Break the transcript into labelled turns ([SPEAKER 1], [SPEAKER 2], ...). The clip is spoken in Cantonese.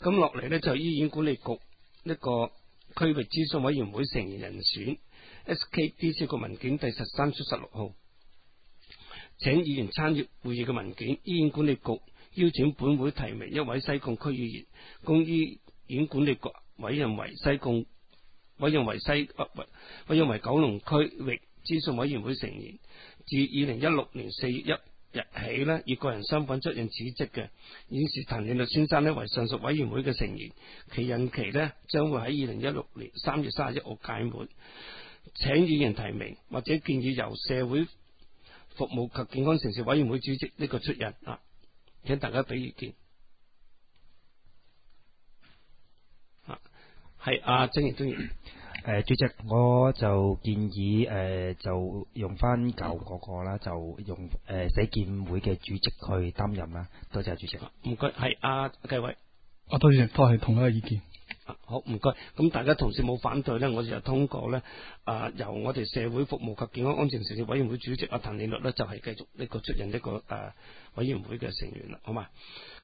[SPEAKER 1] 咁落嚟呢，就醫院管理局一個區域諮詢委員會成員人選 SKD 個文件第13/16號，請議員參閱會議嘅文件。醫院管理局邀請本會提名一位西貢區議員，供醫院管理局委任為九龍區域諮詢委員會成員，自2016年4月1日起呢，以個人身份出任此職嘅。現時譚李律先生呢為上述委員會嘅成員，其任期呢將會喺2016年3月31號屆滿。請議員提名或者建議由社會服務及健康城市委員會主席呢個出任啊，請大家俾意見。係曾業忠議員。
[SPEAKER 2] 主席，我就建議就用翻舊嗰個啦，就用社建會嘅主席去擔任啦。多謝主席。
[SPEAKER 1] 唔該，係繼偉。
[SPEAKER 3] 多謝，都係同一個意見。
[SPEAKER 1] 好，唔該。咁大家同事冇反對呢，我哋就通過呢。由我哋社會服務及健康安全城市委員會主席譚李律呢，就係繼續呢個出任呢個委員會嘅成員啦，好嘛？